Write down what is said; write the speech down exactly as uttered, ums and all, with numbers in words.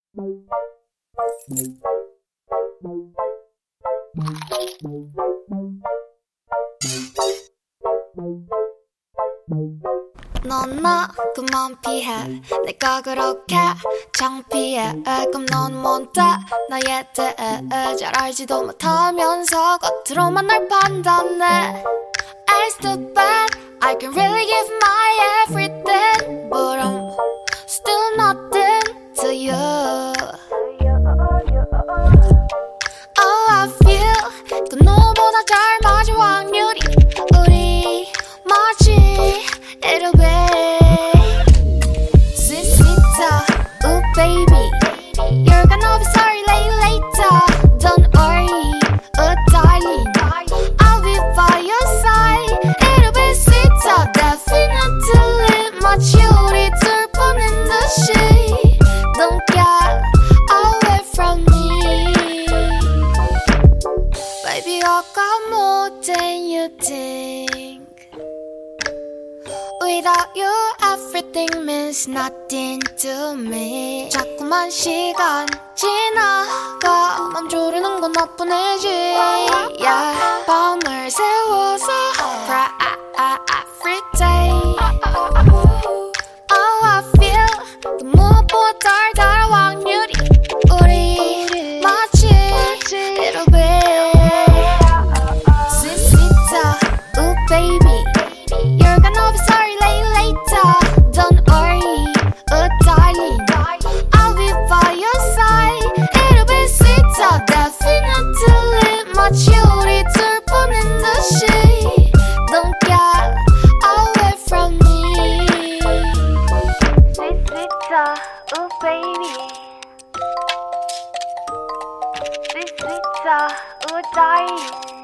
넌 나 그만 피해 내가 그렇게 창피해 그럼 넌 뭔데 나에 대해 잘 알지도 못하면서 겉으로만 날 판단해 It's too bad I can really give my everything But I'm still nothing to you Oh I feel 그 너보다 잘 맞을 확률이 우리 마치 It'll be sweet, sweeter, ooh baby You're gonna be sorry later Don't worry, oh darling I'll be by your side It'll be sweeter, definitely 마치 우리 둘 보는 듯이 Don't get away from me Baby I got more than you think Without you, everything means nothing to me 자꾸만 시간 지나가 맘 졸이는 건 나뿐이지 yeah. 밤을 새워서 cry every day Oh, I feel 그 무엇보다 달달한 확률이 우리 마치 It'll be sweet, sweeter, ooh baby You're gonna be sorry later Don't worry, oh darling I'll be by your side It'll be sweeter, definitely 마치 우리 둘 보는 듯이 Don't get away from me Sweet, sweeter, oh baby Sweet, sweeter, oh darling